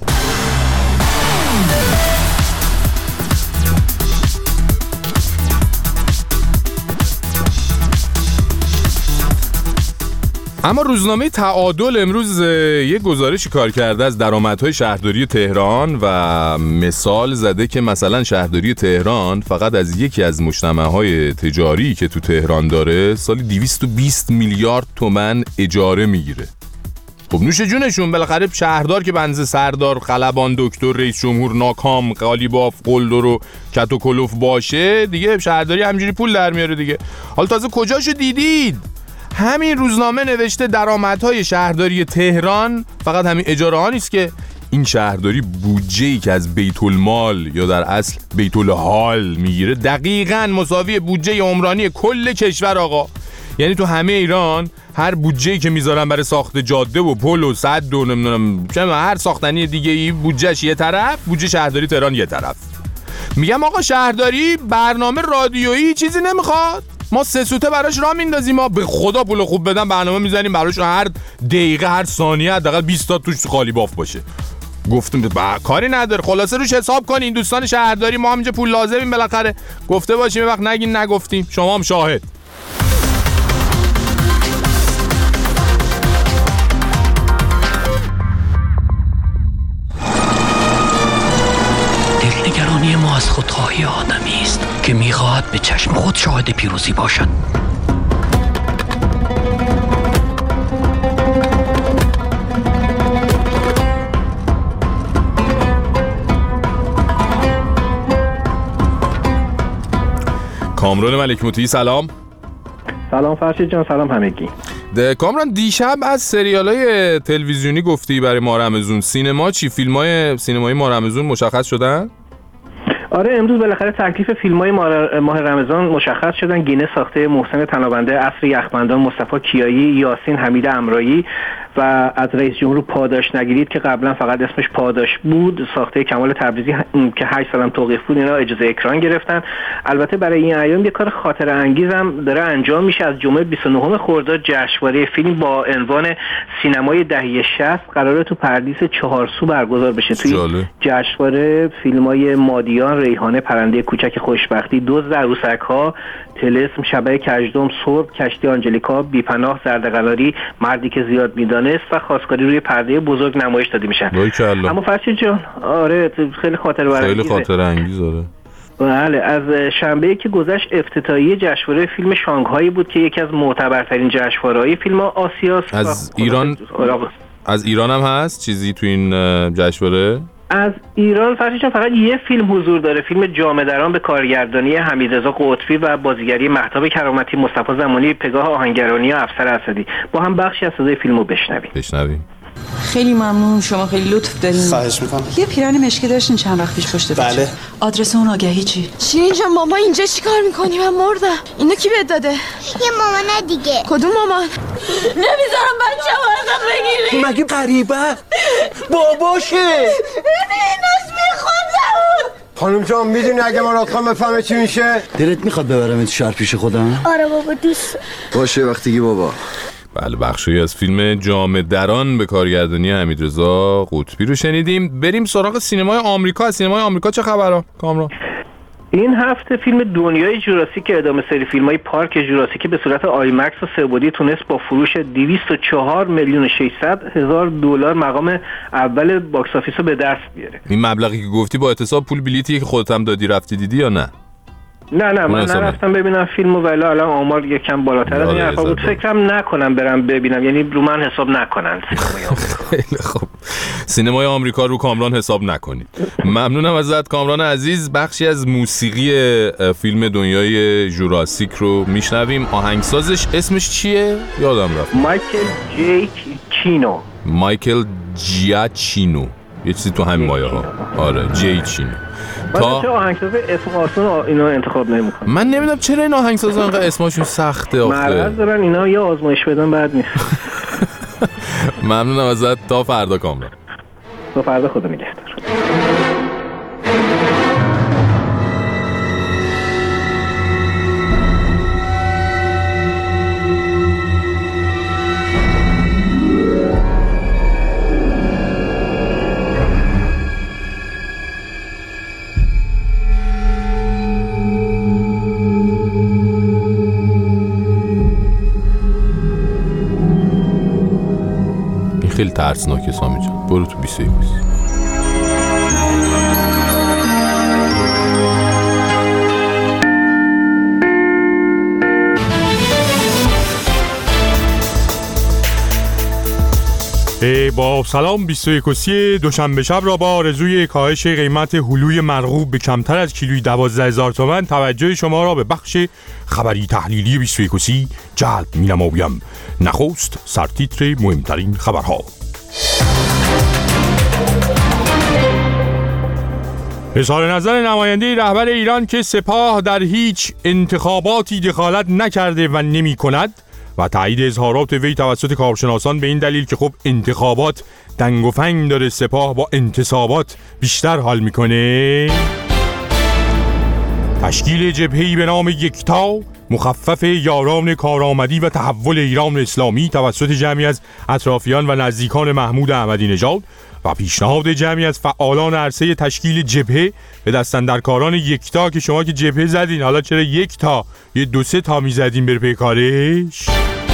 اما روزنامه تعادل امروز یه گزارشی کار کرده از درآمدهای شهرداری تهران و مثال زده که مثلا شهرداری تهران فقط از یکی از مجتمع‌های تجاری که تو تهران داره سالی 220 میلیارد تومان اجاره میگیره. خب نوش جونشون، بالاخره شهردار که بنز سردار، خلبان، دکتر، رئیس جمهور ناکام، قالیباف، قلدر و کت و کلوف باشه دیگه، شهرداری همجوری پول در میاره دیگه. حالا تازه کجاشو دیدید؟ همین روزنامه نوشته درآمدهای شهرداری تهران فقط همین اجاره ها نیست که این شهرداری بودجه‌ای که از بیت المال یا در اصل بیت الحال میگیره دقیقاً مساوی بودجه عمرانی کل کشور آقا. یعنی تو همه ایران هر بودجه‌ای که میذارن برای ساخت جاده و پل و سد و نمیدونم هر ساختنی دیگه‌ای بودجهش یه طرف، بودجه شهرداری تهران یه طرف. میگم آقا شهرداری برنامه رادیویی چیزی نمیخواد؟ ما 3 سوته براش راه میندازیم، ما به خدا پول خوب بدن برنامه میزنیم براش، هر دقیقه هر ثانیه حداقل 20 تا توش قالیباف باشه. گفتم کاری نداره، خلاصه روش حساب کنین دوستان شهرداری، ما هم اینجا پول لازمیم بالاخره، گفته باشیم وقت نگین نگفتیم، شما هم شاهد. دلنگرانی ما از خودخواهی آدمی است که میخواهد به چشم خود شاهد پیروزی باشد. کامران ملک موتی سلام. سلام فرشید جان، سلام همگی. کامران دیشب از سریالای تلویزیونی گفتی برای ماه رمضان، سینما چی؟ فیلمای سینمایی ماه رمضان مشخص شدن؟ آره امروز بالاخره تکلیف فیلم‌های ماه رمضان مشخص شدن. گینه ساخته محسن طنابنده، عصر یخبندان مصطفی کیایی، یاسین حمید امرایی و از رئیس جمهور پاداش نگیرید که قبلا فقط اسمش پاداش بود، ساخته کمال تبریزی که 8 سالم توقیف بود، اینا اجازه اکران گرفتن. البته برای این ایام یه کار خاطره انگیزم داره انجام میشه. از جمعه 29 خرداد جشنواره فیلم با عنوان سینمای دهه 60 قراره تو پردیس 4 سو برگزار بشه. توی جشنواره فیلم‌های مادیان، ریحانه، پرنده کوچک خوشبختی، دزد عروسک‌ها، طلسم، شبح کژدم، صبح، کشتی آنجلیکا، بی‌پناه، زردقلاری، مردی که زیاد میدانست و خواستگاری روی پرده بزرگ نمایش داده میشن. اما فرشید جان آره خیلی خاطره انگیزه. بله، از شنبه که گذشت افتتاحیه جشنواره فیلم شانگهای بود که یکی از معتبرترین جشنواره‌های فیلم آسیاست. از ایران هم هست چیزی تو این جشنواره؟ از ایران فرشید فقط یه فیلم حضور داره، فیلم جامه دران به کارگردانی حمیدرضا قطبی و بازیگری مهتاب کرامتی، مصطفی زمانی، پگاه آهنگرانی و افسر اسدی. با هم بخشی از صدای فیلمو بشنویم. خیلی ممنون، شما خیلی لطف دارین. خواهش میکنم. یه پیرن مشکی داشتین چند وقت پیش پشت بچه. بله. آدرس اون آگهی چی؟ شیرین جان ما اینجا چیکار میکنی؟ من مردم. اینو کی بهت داده؟ یه مامان دیگه. کدوم مامان؟ نمیذارم بچه‌ها ازم بگیری. مگه غریبه؟ باباشه. ایناش میخوام. خانم جان میدونی اگه مراد خان بفهمه چی میشه؟ دلت میخواد ببرمت شهر پیش خودم؟ آره بابا دوست. باشه وقتی بابا. بله، بخشی از فیلم جامه دران به کارگردانی حمیدرضا قطبی رو شنیدیم. بریم سراغ سینمای آمریکا. از سینمای آمریکا چه خبره کامران؟ این هفته فیلم دنیای جوراسیک که ادامه سری فیلم‌های پارک جوراسیک به صورت آیمکس و سه‌بعدی تونست با فروش 204 میلیون و 600 هزار دلار مقام اول باکس آفیس رو به دست بیاره. این مبلغی که گفتی با احتساب پول بلیتیه که خودت هم دادی رفتی دیدی یا نه؟ نه من نرفتم ببینم فیلمو، ولی الان آمار یکم بالاتر از این حرفا بود. فکرم نکنم برم ببینم، یعنی رو من حساب نکنن سینمای آمریکا. خیلی خوب، سینمای آمریکا رو کامران حساب نکنید. ممنونم ازت کامران عزیز. بخشی از موسیقی فیلم دنیای جوراسیک رو میشنویم. آهنگسازش اسمش چیه؟ یادم رفت. مایکل جیاچینو، یه چیزی تو همین مایه ها. آره جیاچینو. چرا آهنگساز اسم آسون اینا انتخاب نمی‌کنن؟ من نمیدونم چرا این آهنگسازا انقدر اسمشون سخته آخه. مرض دارن اینا، یا آزمایش بدن بعد نیست. ممنونم ازت. تا فردا کامران. تا فردا، خدا نگهدار. خیلی ترسناکه سامی جان. برو تو 21. با سلام 21 دوشنبه شب را با آرزوی کاهش قیمت هلوی مرغوب به کمتر از کیلویی 12,000 تومان توجه شما را به بخش خبری تحلیلی 21 جلب می‌نمایم. نخست سرتیتر مهمترین خبرها. اظهار نظر نماینده رهبر ایران که سپاه در هیچ انتخاباتی دخالت نکرده و نمی کند و تایید اظهارات وی توسط کارشناسان به این دلیل که خب انتخابات دنگ و فنگ داره، سپاه با انتصابات بیشتر حال میکنه. تشکیل جبهه‌ای به نام یکتا مخفف یاران کارآمدی و تحول ایران اسلامی توسط جمعی از اطرافیان و نزدیکان محمود احمدی نژاد و پیشنهاد جمعی از فعالان عرصه تشکیل جبهه به دستاندرکاران یکتا که شما که جبهه زدین حالا چرا یک تا یه 2-3 تا میزدین بر پی کارش.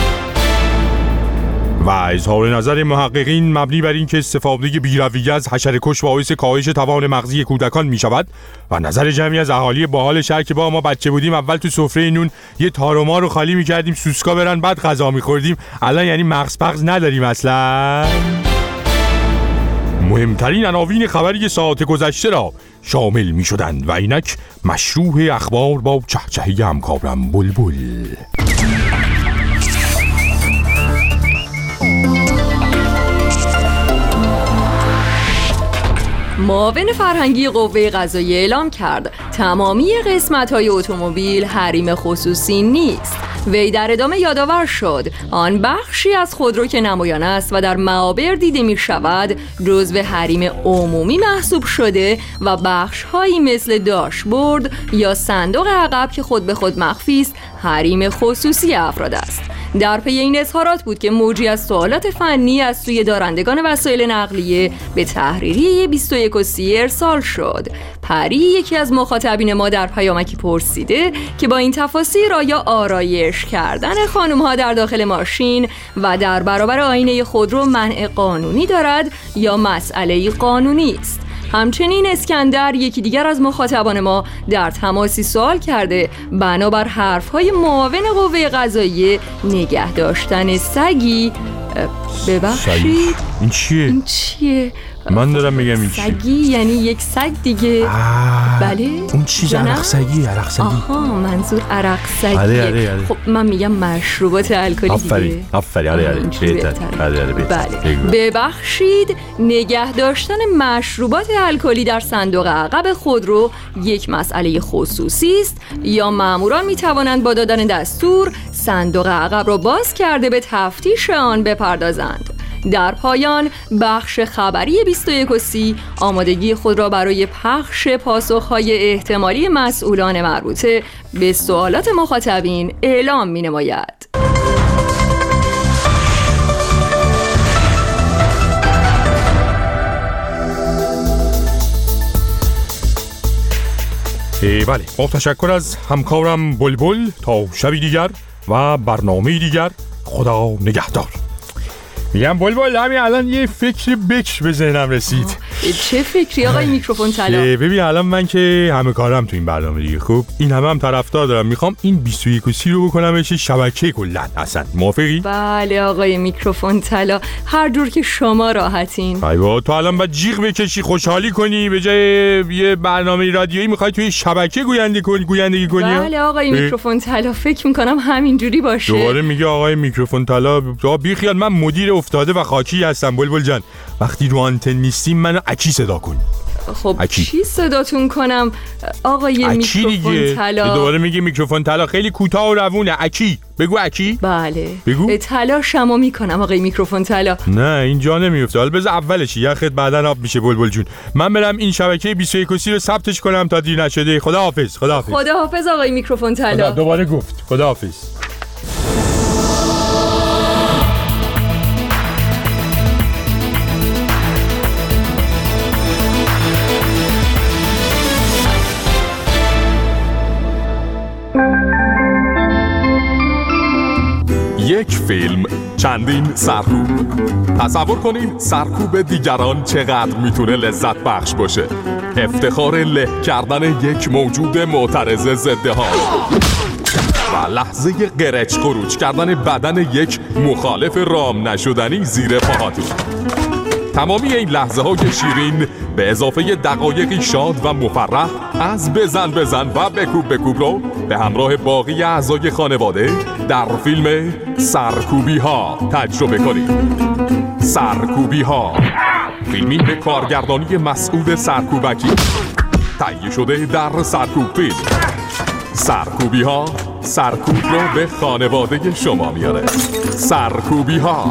و اظهار نظر محققین مبنی بر این که استفاده بی‌رویه از حشره‌کش باعث کاهش توان مغزی کودکان می شود و نظر جمعی از اهالی باحال شهر که با ما بچه بودیم اول تو سفره نون یه تاروما رو خالی می‌کردیم سوسکا برن بعد غذا می‌خوردیم، الان یعنی مغز پغز نداریم اصلا. مهمترین عناوین خبری ساعت گذشته را شامل می شدند و اینک مشروع اخبار با چهچهه همکارم بلبل. معاون فرهنگی قوه قضاییه اعلام کرد تمامی قسمت‌های اتومبیل حریم خصوصی نیست. وی در ادامه یادآور شد آن بخشی از خودرو که نمایان است و در معابر دیده می شود جزو حریم عمومی محسوب شده و بخش‌هایی مثل داشبورد یا صندوق عقب که خود به خود مخفی است حریم خصوصی افراد است. در پی این اظهارات بود که موجی از سوالات فنی از سوی دارندگان وسایل نقلیه به تحریریه 21 ارسال شد. پری یکی از مخاطبین ما در پیامکی پرسیده که با این تفاسیر آیا آرایش کردن خانم‌ها در داخل ماشین و در برابر آینه خودرو منع قانونی دارد یا مسئله قانونی است. همچنین اسکندر یکی دیگر از مخاطبان ما در تماسی سوال کرده بنابر حرف‌های معاون قوه قضاییه نگه داشتن سگی ببخشید این چیه؟ من دارم میگم این سگی یعنی یک سگ دیگه. بله اون چیز عرق سگی. آها منظور عرق سگیه. آره. خب من میگم مشروبات الکلی دیگه. آفرین بله. ببخشید نگه داشتن مشروبات الکلی در صندوق عقب خودرو یک مسئله خصوصی است یا ماموران میتوانند با دادن دستور صندوق عقب را باز کرده به تفتیش آن بپردازند. در پایان بخش خبری 21 آمادگی خود را برای پخش پاسخهای احتمالی مسئولان مربوطه به سوالات مخاطبین اعلام می نماید. بله با تشکر از همکارم بلبل تا شبی دیگر و برنامه دیگر خدا نگهدار. میگم بلبل همین الان یه فکر بکش به ذهنم رسید. چه فکری آقای میکروفون طلا؟ ببین الان من که همه کارم تو این برنامه دیگه خوب این هم طرفدار دارم، میخوام این 21 رو بکنمش شبکه کلا اصلا. موافقی؟ بله آقای میکروفون طلا هر جور که شما راحتین. ایوا تو الان باید جیغ بکشی خوشحالی کنی به جای یه برنامه رادیویی میخوای توی شبکه گویندگی کنی. بله آقای میکروفون طلا فکر میکنم همین جوری باشه. دوباره میگه آقای میکروفون طلا بی خیال من مدیر افتاده و خاکی هستم بلبل جان. وقتی رو آنتن نیستیم منو اکی صدا کن. خب اکی. چی صداتون کنم آقای میکروفون طلا؟ دوباره میگه میکروفون طلا خیلی کوتاه و روونه. اکی بگو اکی. بله بگو. طلا شما میکنم آقای میکروفون طلا. نه اینجا نمیفته. حالا بذار اولش یخت بعدن آب میشه بلبل جون. من برم این شبکه 21 رو ثبتش کنم تا دیر نشده. خداحافظ آقای میکروفون طلا. دوباره گفت خداحافظ. یک فیلم چندین سرکوب. تصور کنین سرکوب دیگران چقدر میتونه لذت بخش باشه. افتخار له کردن یک موجود معترض ضد حال. لحظه قرچ قروچ کردن بدن یک مخالف رام نشدنی زیر پاهاتون. تمامی این لحظه های شیرین به اضافه دقایقی شاد و مفرح از بزن و بکوب رو به همراه باقی اعضای خانواده در فیلم سرکوبی ها تجربه کنید. سرکوبی ها، فیلمی به کارگردانی مسعود سرکوبکی، تهیه شده در سرکوب فیلم. سرکوبی ها سرکوب رو به خانواده شما میاره. سرکوبی ها.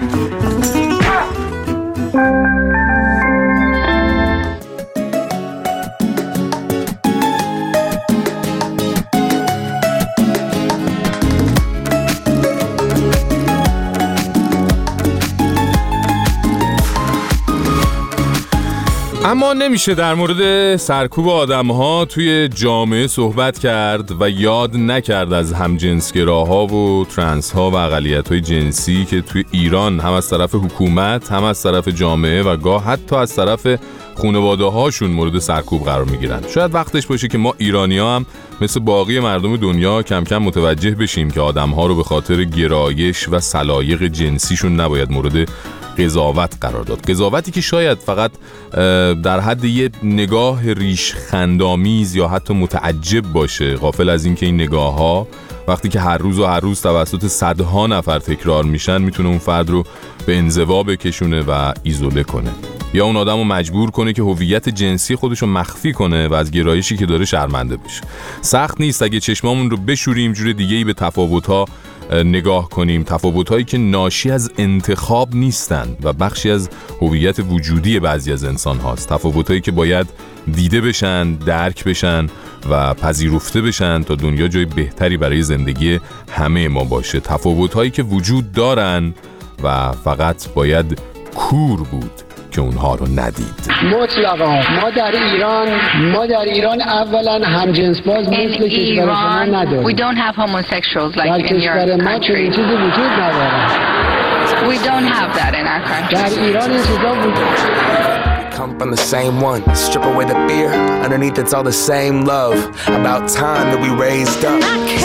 اما نمیشه در مورد سرکوب آدم‌ها توی جامعه صحبت کرد و یاد نکرد از همجنسگراها و ترنس‌ها و اقلیت‌های جنسی که توی ایران هم از طرف حکومت، هم از طرف جامعه و گاه حتی از طرف خانواده‌هاشون مورد سرکوب قرار میگیرن. شاید وقتش باشه که ما ایرانی‌ها هم مثل باقی مردم دنیا کم کم متوجه بشیم که آدم‌ها رو به خاطر گرایش و سلایق جنسیشون نباید مورد قضاوت قرار داد. قضاوتی که شاید فقط در حد یه نگاه ریشخندآمیز یا حتی متعجب باشه، غافل از اینکه این نگاه‌ها وقتی که هر روز توسط صدها نفر تکرار میشن میتونه اون فرد رو به انزوا بکشونه و ایزوله کنه، یا اون آدم رو مجبور کنه که هویت جنسی خودش رو مخفی کنه و از گرایشی که داره شرمنده بشه. سخت نیست اگه چشمامون رو بشوریم جور دیگه‌ای به تفاوت‌ها نگاه کنیم، تفاوت‌هایی که ناشی از انتخاب نیستند و بخشی از هویت وجودی بعضی از انسان هاست. تفاوت‌هایی که باید دیده بشن، درک بشن و پذیرفته بشن تا دنیا جای بهتری برای زندگی همه ما باشه. تفاوت‌هایی که وجود دارن و فقط باید کور بود که اونها رو ندید. مطلقا ما در ایران اولا همجنس باز مثل کشور شما نداریم. We don't have homosexuals like در in your کشور ما چنین چیزی وجود نداره. We don't have that in our country. در ایران این چیزا وجود Come from the same one, strip away the fear. Underneath it's all the same love. About time that we raised up.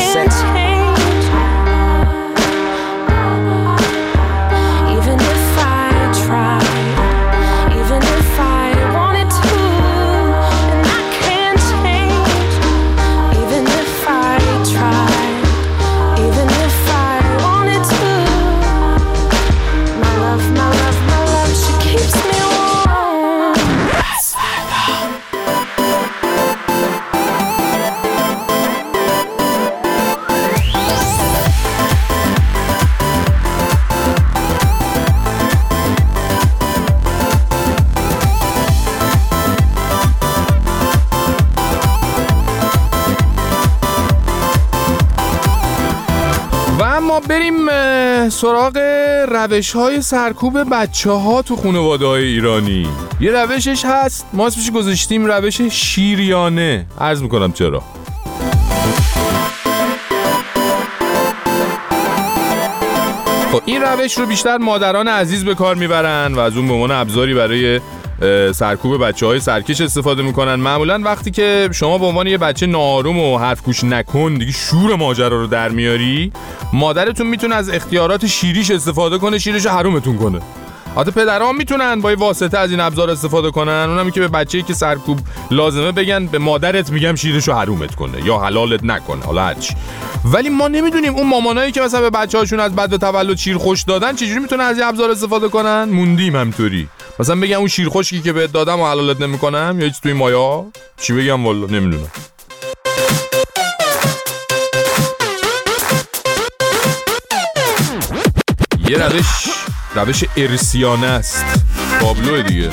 بریم سراغ روش‌های سرکوب بچه‌ها تو خانواده‌های ایرانی. یه روشش هست، ما اسمش گذاشتیم روش شیریانه. عرض میکنم چرا. خب این روش رو بیشتر مادران عزیز به کار میبرن و از اون به عنوان ابزاری برای سرکوب بچه‌های سرکش استفاده میکنن. معمولا وقتی که شما به عنوان یه بچه ناآروم و حرف گوش نکن دیگه شور ماجرا رو در میاری، مادرتون میتونه از اختیارات شیریش استفاده کنه، شیرش رو حرومتون کنه. حتی پدرام میتونن با این واسطه از این ابزار استفاده کنن. اونم که به بچه‌ای که سرکوب لازمه بگن به مادرت میگم شیرش رو حرومت کنه یا حلالت نکنه، حالا هرچی. ولی ما نمیدونیم اون مامانایی که مثلا به بچه‌هاشون از بعد تولد شیر خوش دادن چجوری میتونن از این ابزار استفاده کنن. موندیم همطوری. مثلا بگم اون شیر خشکی که بهت دادم و حلالت نمیکنم یا هیچ توی مایا، چی بگم والا نمیدونم. یه روش ارسیانه است. تابلو دیگه.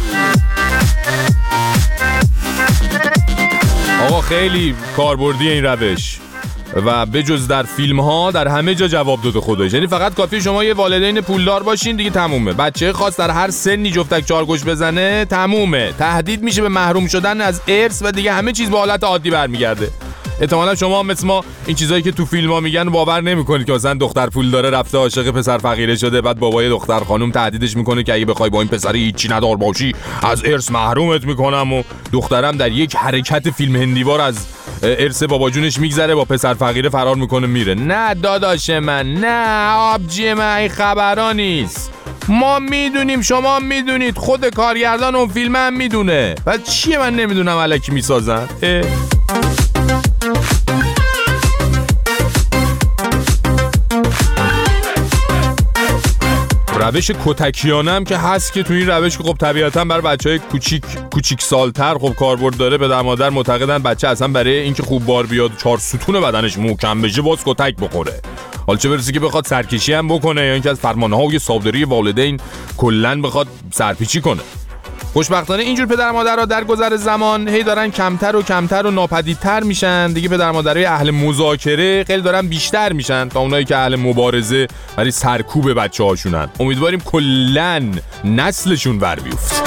آقا خیلی کاربردی این روش و بجز در فیلم ها در همه جا جواب داده خودش. یعنی فقط کافی شما یه والدین پولدار باشین دیگه تمومه. بچه خاص در هر سنی جفتک چارگوش بزنه تمومه. تهدید میشه به محروم شدن از ارث و دیگه همه چیز به حالت عادی برمیگرده. احتمالاً شما مثل ما این چیزایی که تو فیلم‌ها میگن باور نمی‌کنید که مثلا دختر پول داره رفته عاشق پسر فقیره شده، بعد بابای دختر خانم تهدیدش میکنه که اگه بخوای با این پسر هیچی ندار باشی از ارث محرومت میکنم، و دخترم در یک حرکت فیلم هندیوار از ارث بابا جونش میگذره با پسر فقیره فرار میکنه میره. نه داداش من، نه آبجی من، این خبرا نیست. ما میدونیم، شما میدونید، خود کارگردان اون فیلم هم میدونه. بعد چیه من نمیدونم الکی میسازن؟ روش کتکیانه هم که هست که تو این روش خب طبیعتاً برای بچهای کوچیک سالتر خب کاربرد داره. پدر مادر معتقدن بچه اصلا برای اینکه خوب بار بیاد 4 ستون بدنش محکم بشه باز کتک بخوره. حالا چه برسه که بخواد سرکشی هم بکنه یا اینکه از فرمانهای صادری والدین کلاً بخواد سرپیچی کنه. خوشبختانه اینجور پدر مادرها در گذر زمان هی دارن کمتر و کمتر و ناپدیدتر میشن دیگه. پدر مادرای اهل مذاکره خیلی دارن بیشتر میشن تا اونایی که اهل مبارزه برای سرکوب بچه‌هاشونن. امیدواریم کلاً نسلشون ور بیفته.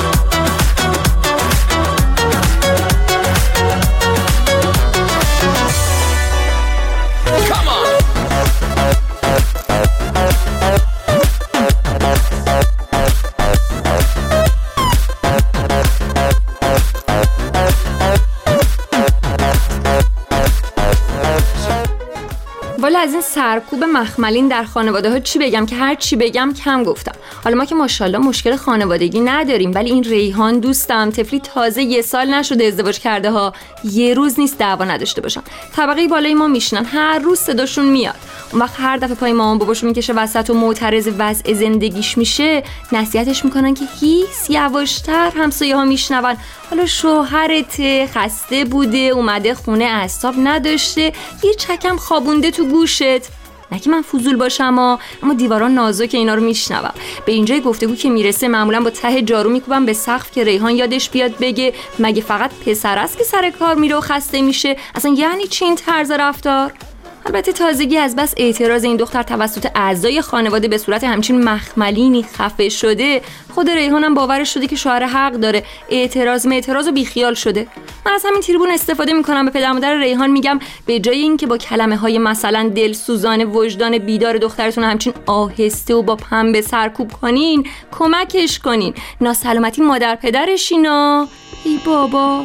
والا از این سرکوب مخملین در خانواده ها چی بگم که هر چی بگم کم گفتم. حالا ما که ماشاءالله مشکل خانوادگی نداریم، ولی این ریحان دوستم طفلی تازه 1 سال نشده ازدواج کرده ها، یه روز نیست دعوا نداشته باشن. طبقه بالای ما میشنن، هر روز صداشون میاد. اون وقت هر دفعه پای مامان باباشو میکشه وسط و معترض وضع زندگیش میشه، نصیحتش میکنن که هیس یواشتر، همسایه ها میشنون. حالا شوهرت خسته بوده اومده خونه اعصاب نداشته، یه چکم خوابونده تو گوشت. نه که من فضول باشم اما دیواران نازک اینا رو میشنوم. به اینجای گفتگو که میرسه معمولا با ته جارو میکوبم به سقف که ریحان یادش بیاد بگه مگه فقط پسر است که سر کار میره و خسته میشه؟ اصلا یعنی چی این طرز رفتار؟ البته تازگی از بس اعتراض این دختر توسط اعضای خانواده به صورت همچین مخملینی خفه شده، خود ریحانم باورش شده که شوهر حق داره، اعتراض و بیخیال شده. من از همین تریبون استفاده میکنم، به پدر مادر ریحان میگم به جای اینکه با کلمه های مثلا دلسوزان وجدان بیدار دخترتون همچین آهسته و با پنبه سرکوب کنین، کمکش کنین. ناسلامتی مادر پدرشینا. ای بابا.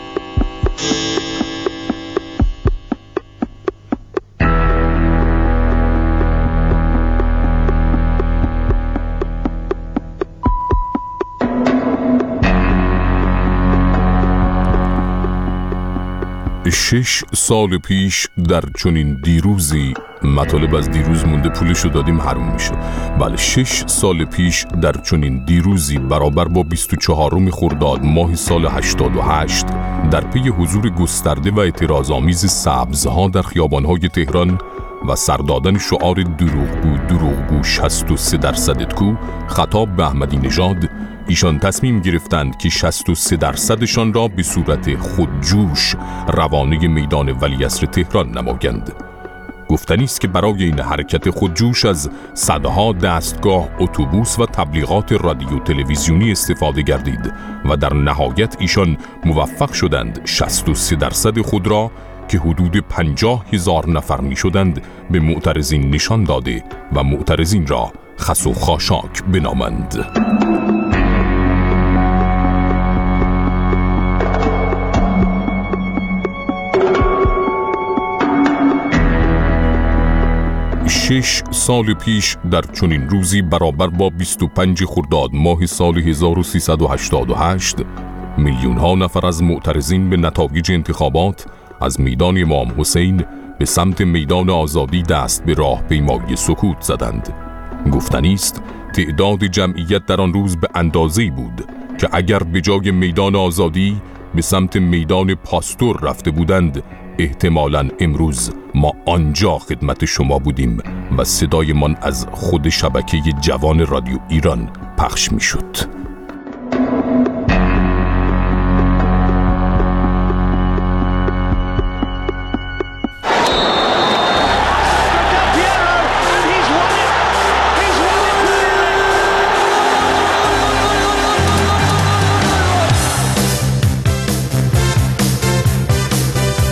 شش سال پیش در چنین دیروزی، مطالب از دیروز مونده پولشو دادیم حروم میشه. بله 6 سال پیش در چنین دیروزی برابر با 24 خرداد ماه سال 88 در پی حضور گسترده و اعتراض‌آمیز سبزها در خیابان‌های تهران و سردادن شعار دروغگو 63% کو خطاب به احمدی نژاد، ایشان تصمیم گرفتند که 63%شان را به صورت خودجوش روانه میدان ولیعصر تهران نمایند. گفتنی است که برای این حرکت خودجوش از صدها دستگاه، اتوبوس و تبلیغات رادیو تلویزیونی استفاده گردید و در نهایت ایشان موفق شدند 63% خود را که حدود 50,000 نفر می شدند به معترضین نشان داده و معترضین را خس و خاشاک بنامند. شش سال پیش در چنین روزی برابر با 25 خرداد ماه سال 1388 میلیون ها نفر از معترضین به نتایج انتخابات از میدان امام حسین به سمت میدان آزادی دست به راهپیمایی سکوت زدند. گفتنی است تعداد جمعیت در آن روز به اندازه‌ای بود که اگر به جای میدان آزادی به سمت میدان پاستور رفته بودند، احتمالاً امروز ما آنجا خدمت شما بودیم و صدایمان از خود شبکه جوان رادیو ایران پخش می شد.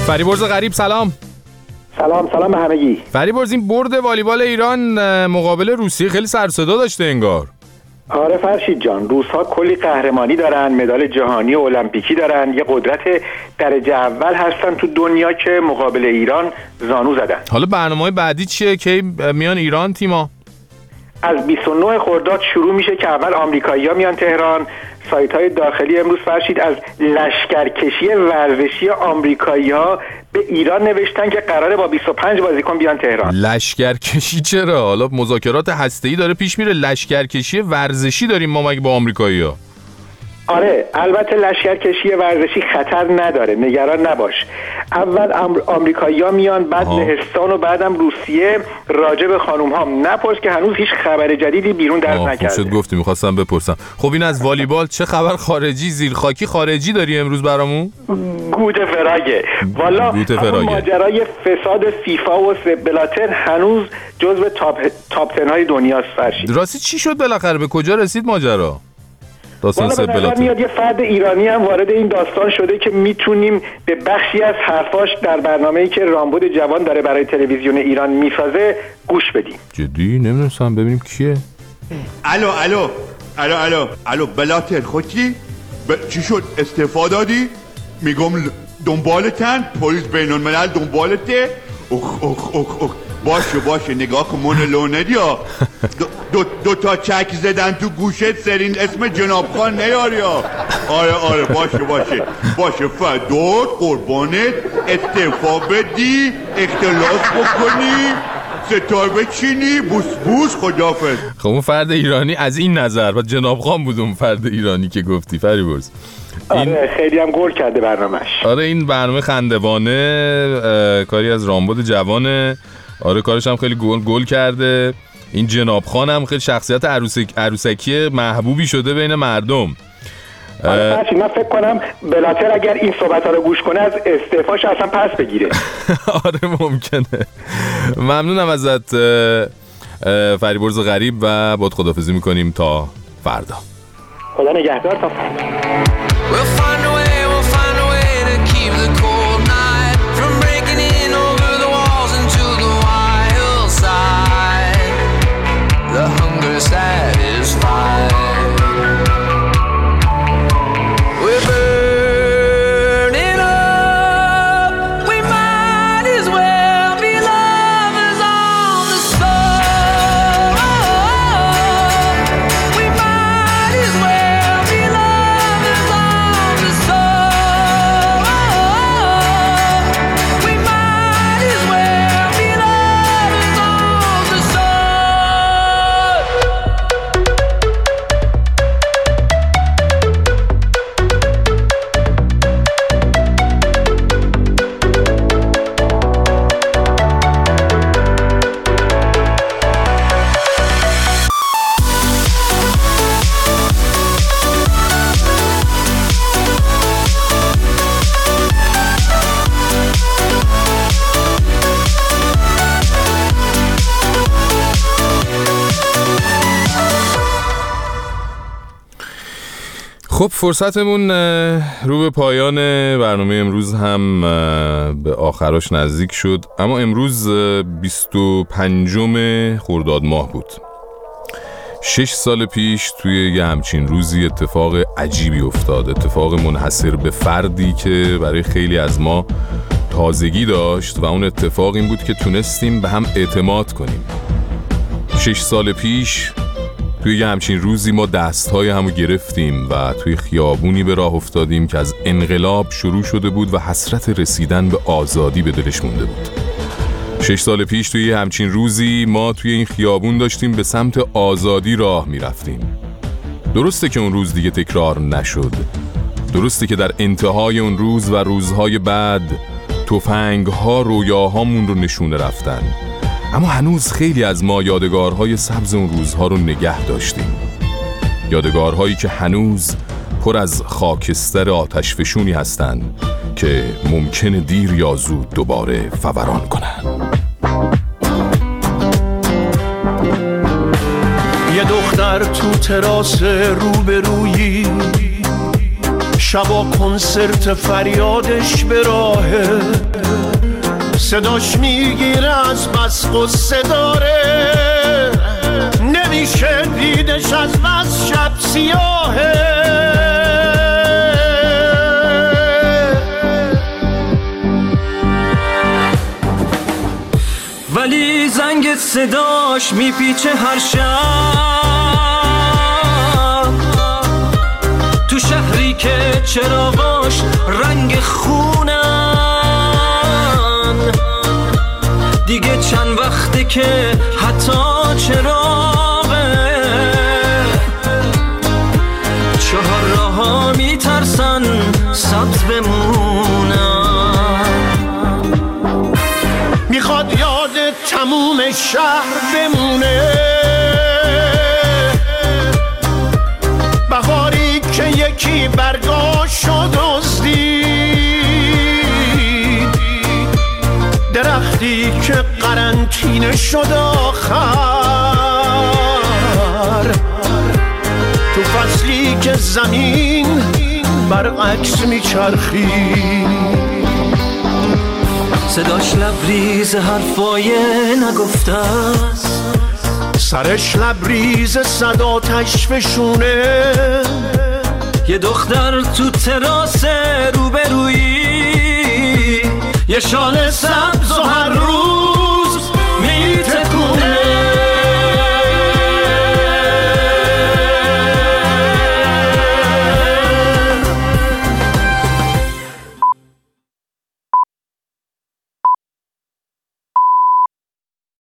فریبرز غریب سلام. سلام به همگی. فریبرز، این برد والیبال ایران مقابل روسیه خیلی سر صدا داشته انگار. آره فرشید جان، روس‌ها کلی قهرمانی دارن، مدال جهانی و المپیکی دارن، یه قدرت درجه اول هستن تو دنیا که مقابل ایران زانو زدن. حالا برنامه‌های بعدی چیه که میان ایران تیما؟ از 29 خرداد شروع میشه که اول آمریکایی‌ها میان تهران. سایت‌های داخلی امروز فرشید از لشکرکشی ورزشی آمریکایی‌ها به ایران نوشتن که قراره با 25 بازیکن بیان تهران. لشکرکشی چرا؟ حالا مذاکرات هسته‌ای داره پیش میره، لشکرکشی ورزشی داریم ما مگه با آمریکایی‌ها؟ آره البته لشکرکشی ورزشی خطر نداره، نگران نباش. اول آمریکایی‌ها میان، بعد لهستان و بعدم روسیه. راجع به خانوم‌ها نپرس که هنوز هیچ خبر جدیدی بیرون درز نکرده. خوب شد گفتی، می‌خواستم بپرسم. خب این از والیبال چه خبر خارجی زیرخاکی خارجی داری امروز برامون؟ گوت فراگه. والا ماجرای فساد فیفا و بلاتر هنوز جزو تاپ 10 های دنیاست فرشید. راستی چی شد بالاخره، به کجا رسید ماجرا؟ والا میاد یه فرد ایرانی هم وارد این داستان شده که میتونیم به بخشی از حرفاش در برنامه‌ای که رامبد جوان داره برای تلویزیون ایران میسازه گوش بدیم. جدی نمیدونستم، ببینیم کیه. الو بلاتر خوکی چی شد، استعفا دادی؟ میگم دنبالتن، پلیس بین‌الملل دنبالته. اخ باشه نگاه کن من لو ندیا. دو تا چک زدن تو گوشت سرین اسم جناب خان نیاریا. آره باشه فدات قربانت، استعفا بدی، اختلاس بکنی، ستار بچینی، بوس خدافظ. خب اون فرد ایرانی از این نظر و جناب خان بود اون فرد ایرانی که گفتی فریبرز. آره خیلی هم گل کرده برنامهش. آره این برنامه خندوانه، کاری از رامبد جوانه. آره کارش هم خیلی گل کرده. این جناب خان هم خیلی شخصیت عروسکی محبوبی شده بین مردم. من فکر کنم بلاتر اگر این صحبت ها رو گوش کنه از استعفاش اصلا پس بگیره. آره ممکنه. ممنونم ازت فریبرز غریب و باید خداحافظی میکنیم تا فردا. خدا نگهدار تا فردا. خب فرصتمون رو به پایان برنامه امروز هم به آخرش نزدیک شد، اما امروز 25 خرداد ماه بود. 6 سال پیش توی یه همچین روزی اتفاق عجیبی افتاد، اتفاق منحصر به فردی که برای خیلی از ما تازگی داشت و اون اتفاق این بود که تونستیم به هم اعتماد کنیم. 6 سال پیش توی یه همچین روزی ما دستهای همو گرفتیم و توی خیابونی به راه افتادیم که از انقلاب شروع شده بود و حسرت رسیدن به آزادی به دلش مونده بود. 6 سال پیش توی یه همچین روزی ما توی این خیابون داشتیم به سمت آزادی راه میرفتیم. درسته که اون روز دیگه تکرار نشد، درسته که در انتهای اون روز و روزهای بعد تفنگ‌ها رویاهامون رو نشونه رفتن، اما هنوز خیلی از ما یادگارهای سبز اون روزها رو نگه داشتیم، یادگارهایی که هنوز پر از خاکستر آتشفشونی هستند که ممکنه دیر یا زود دوباره فوران کنن. یه دختر تو تراس روبرویی، شبا کنسرت فریادش به راهه، صداش میگیره از بس قصه داره، نمیشه دیدش از بس شب سیاهه. ولی زنگ صداش میپیچه هر شب، تو شهری که چراغاش رنگ خونن، دیگه چند وقته که حتی چراغه چهار راه‌ها میترسن سبز بمونن. میخواد یاد تموم شهر بمونه، بهاری که یکی برگاشو دزدید، درختی که قرنطینه شد آخر، تو فصلی که زمین برعکس میچرخید. صداش لبریز حرفای نگفته است، سرش لبریز صدا تشفشونه. یه دختر تو تراس روبرویی، یه شال سبز و هر روز